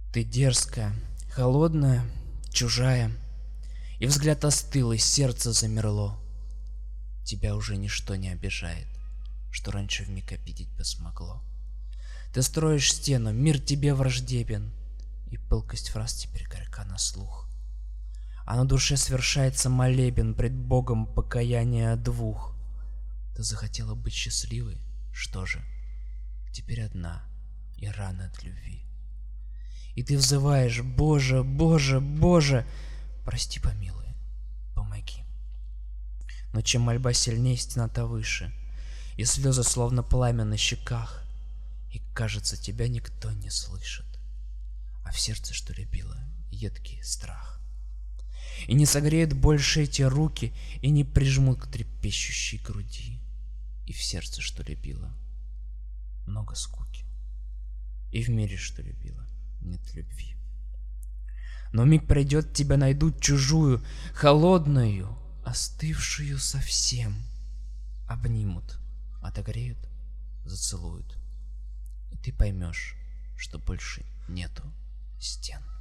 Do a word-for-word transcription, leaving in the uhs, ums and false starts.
Ты дерзкая, холодная, чужая, и взгляд остыл, и сердце замерло. Тебя уже ничто не обижает, что раньше вмиг обидеть бы смогло. Ты строишь стену, мир тебе враждебен, и пылкость фраз теперь горька на слух. А на душе свершается молебен пред Богом покаяния двух. Ты захотела быть счастливой, что же, теперь одна и рана от любви. И ты взываешь: Боже, Боже, Боже, прости, помилуй, помоги. Но чем мольба сильнее, стена-то выше, и слезы словно пламя на щеках, и кажется, тебя никто не слышит, а в сердце, что любила, едкий страх. И не согреют больше эти руки, и не прижмут к трепещущей груди, и в сердце, что любила, много скуки, и в мире, что любила, нет любви. Но миг пройдет, тебя найдут чужую, холодную, остывшую совсем. Обнимут, отогреют, зацелуют, и ты поймешь, что больше нету стен.